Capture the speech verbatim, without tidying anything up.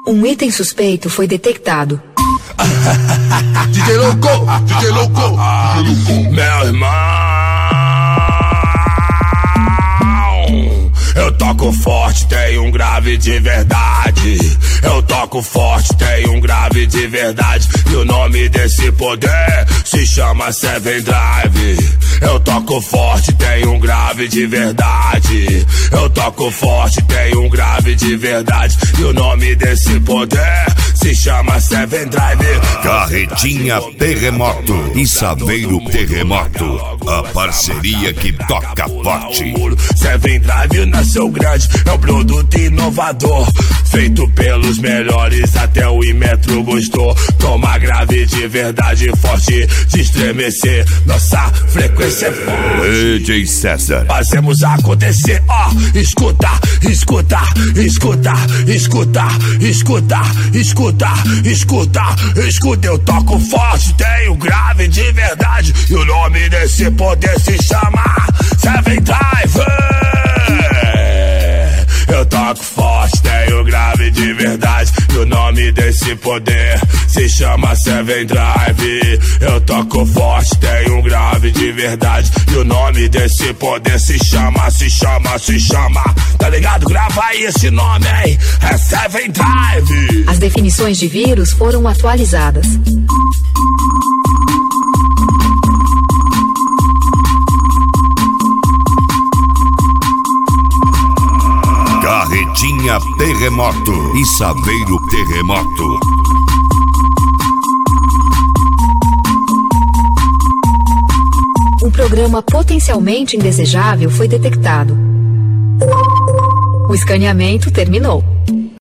Um item suspeito foi detectado. D J Louco, D J Louco, meu irmão, eu toco forte, tenho um grave de verdade. Eu toco forte, tenho um grave de verdade. E o nome desse poder se chama Seven Drive. Eu toco forte, tenho um grave de verdade. Eu toco forte, tenho um grave de verdade. E o nome desse poder se chama Seven Drive. Carretinha Terremoto e Saveiro Terremoto, a parceria que toca forte. Seven Drive nasceu grande, é um produto inovador, feito pelos melhores, até o Imetro gostou. Toma grave de verdade, forte de estremecer. Nossa frequência é forte. D J César, fazemos acontecer, ó. Oh, escuta, escuta, escuta, escuta, escuta, escuta, escuta, escuta. Eu toco forte, tenho grave de verdade. E o nome desse poder se chama Seven Drive. Eu toco forte, tenho grave de verdade. E o nome desse poder se chama Seven Drive. Eu toco forte, tenho grave de verdade. E o nome desse poder se chama, se chama, se chama. Tá ligado? Grava aí esse nome, hein? É Seven Drive. As definições de vírus foram atualizadas. Carretinha Terremoto e Saveiro Terremoto. Um programa potencialmente indesejável foi detectado. O escaneamento terminou.